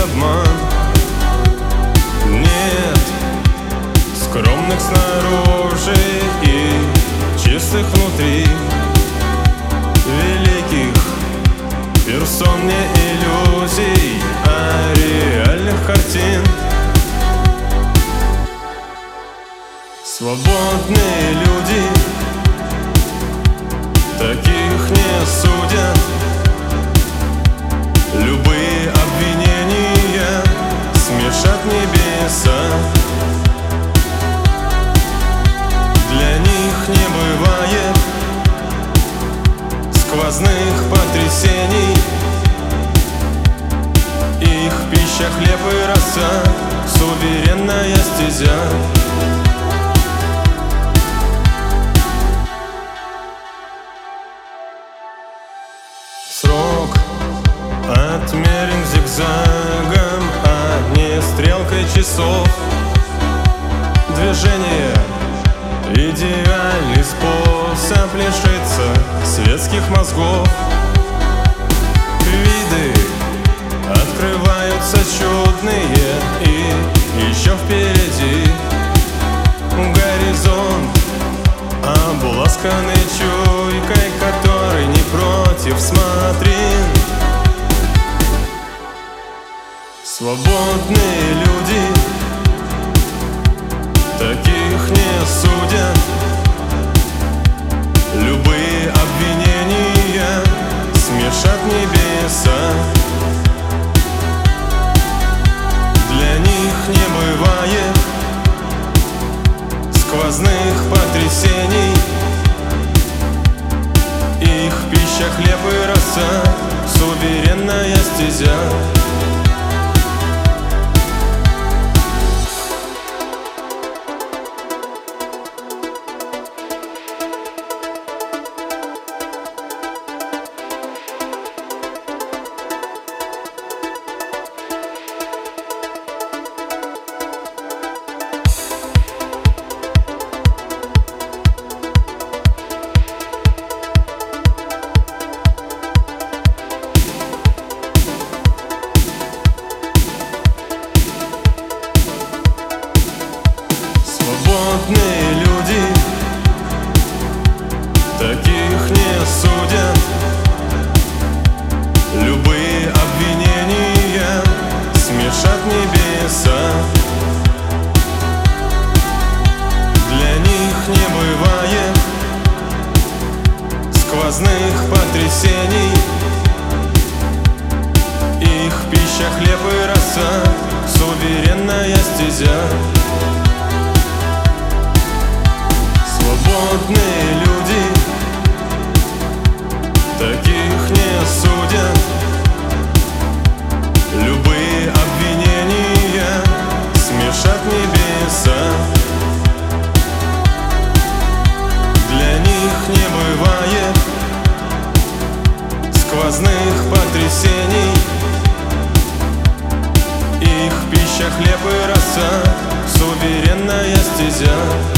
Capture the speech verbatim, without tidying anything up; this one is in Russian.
обман. Нет скромных снаружи и чистых внутри, великих персон, не иллюзий, а реальных картин. Свободные люди, таких не судят. Любые обвинения смешат небеса. Для них не бывает сквозных потрясений. Их пища, хлеб и роса, суверенная стезя. Срок отмерен зигзагом, а не стрелкой часов. Движение — идеальный способ лишиться светских мозгов. Виды открываются чудные, и еще впереди горизонт, обласканный чуйкой, который не против смотрин. Свободные люди, таких не судят. Любые обвинения смешат небеса. Для них не бывает сквозных потрясений. Их пища, хлеб и роса, суверенная стезя. Свободные люди, таких не судят. Любые обвинения смешат небеса. Для них не бывает сквозных потрясений. Их пища, хлеб и роса, суверенная стезя. Свободные люди, таких не судят. Любые обвинения смешат небеса. Для них не бывает сквозных потрясений. Их пища, хлеб и роса, суверенная стезя.